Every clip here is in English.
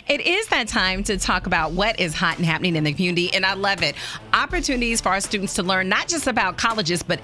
It is that time to talk about what is hot and happening in the community, and I love it. Opportunities for our students to learn not just about colleges, but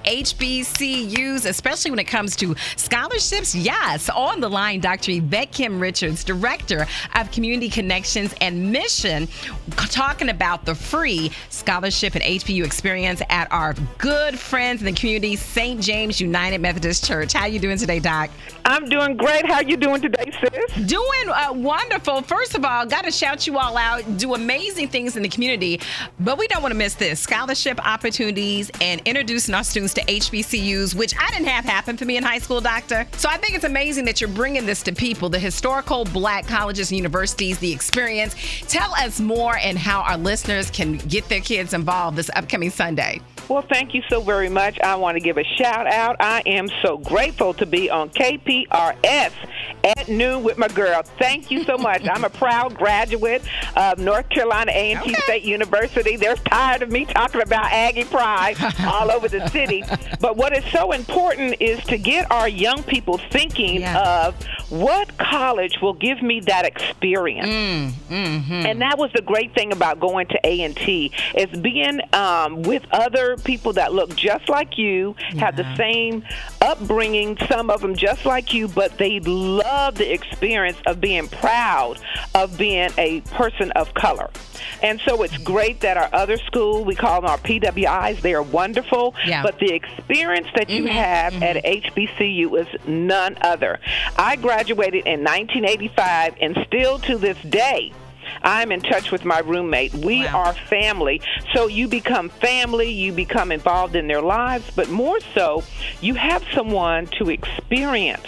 HBCUs, especially when it comes to scholarships. Yes, on the line, Dr. Yvette Kim Richards, Director of Community Connections and Mission, talking about the free scholarship and HBCU experience at our good friends in the community, St. James United Methodist Church. How you doing today, Doc? I'm doing great. How you doing today, sis? Doing wonderful. First of all, got to shout you all out. Do amazing things in the community, but we don't want to miss this. Scholarship opportunities and introducing our students to HBCUs, which I didn't have happen for me in high school, Doctor. So I think it's amazing that you're bringing this to people, the historical Black colleges and universities, the experience. Tell us more and how our listeners can get their kids involved this upcoming Sunday. Well, thank you so very much. I want to give a shout out. I am so grateful to be on KPRS at noon with my girl. Thank you so much. I'm a proud graduate of North Carolina A&T State University. They're tired of me talking about Aggie pride all over the city. But what is so important is to get our young people thinking of what college will give me that experience. And that was the great thing about going to A&T is being with other people that look just like you, have the same upbringing, some of them just like you, but they love the experience of being proud of being a person of color. And so it's great that our other school, we call them our PWIs, they are wonderful, but the experience that you have at HBCU is none other. I graduated in 1985, and still to this day, I'm in touch with my roommate. We are family. So you become family, you become involved in their lives, but more so, you have someone to experience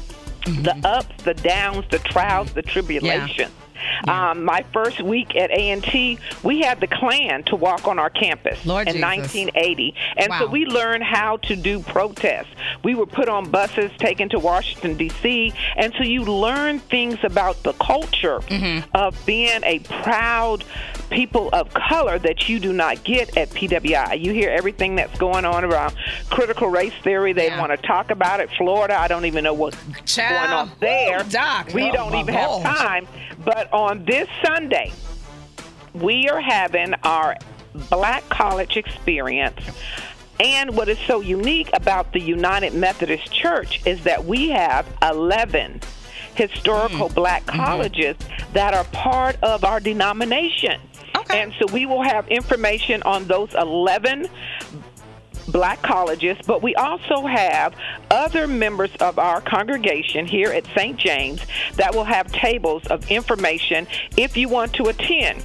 the ups, the downs, the trials, the tribulations. My first week at A&T, we had the Klan to walk on our campus in 1980. And so we learned how to do protests. We were put on buses taken to Washington, D.C. And so you learn things about the culture of being a proud people of color that you do not get at PWI. You hear everything that's going on around critical race theory. They want to talk about it. Florida, I don't even know what's going on there. Doc, we don't even have time. But on this Sunday, we are having our Black college experience. And what is so unique about the United Methodist Church is that we have 11 historical Black colleges that are part of our denomination. And so we will have information on those 11 Black colleges, but we also have other members of our congregation here at St. James that will have tables of information if you want to attend.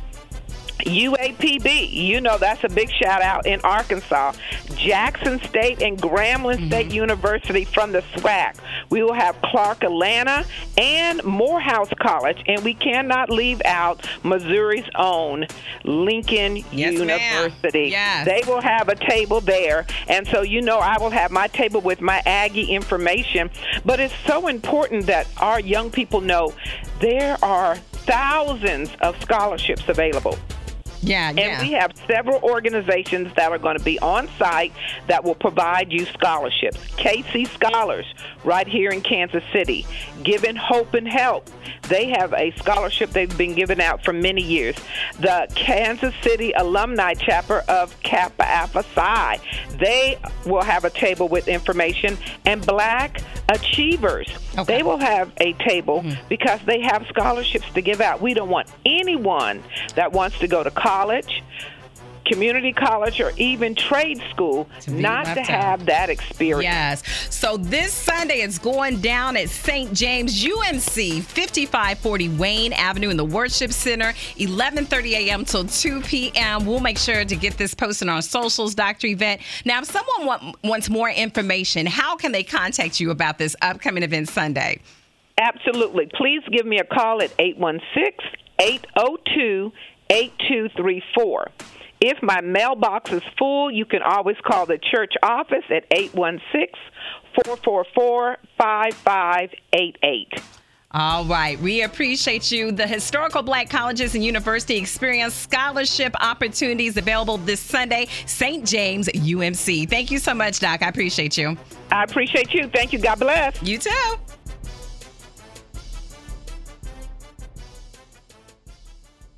UAPB, you know that's a big shout out in Arkansas. Jackson State and Grambling State University from the SWAC. We will have Clark Atlanta and Morehouse College, and we cannot leave out Missouri's own Lincoln University. They will have a table there, and so you know I will have my table with my Aggie information. But it's so important that our young people know there are thousands of scholarships available. And we have several organizations that are going to be on site that will provide you scholarships. KC Scholars, right here in Kansas City. Giving Hope and Help. They have a scholarship they've been giving out for many years. The Kansas City Alumni Chapter of Kappa Alpha Psi. They will have a table with information. And Black Achievers. They will have a table because they have scholarships to give out. We don't want anyone that wants to go to college, community college, or even trade school not to have that experience. So this Sunday it's going down at St. James UMC, 5540 Wayne Avenue in the Worship Center, 11:30 a.m. till 2 p.m. We'll make sure to get this posted on our socials, Dr. Yvette. Now, if someone wants more information, how can they contact you about this upcoming event Sunday? Absolutely. Please give me a call at 816-802-8234. If my mailbox is full, you can always call the church office at 816-444-5588. All right. We appreciate you. The Historical Black Colleges and University Experience Scholarship Opportunities available this Sunday, St. James UMC. Thank you so much, Doc. I appreciate you. I appreciate you. Thank you. God bless. You too.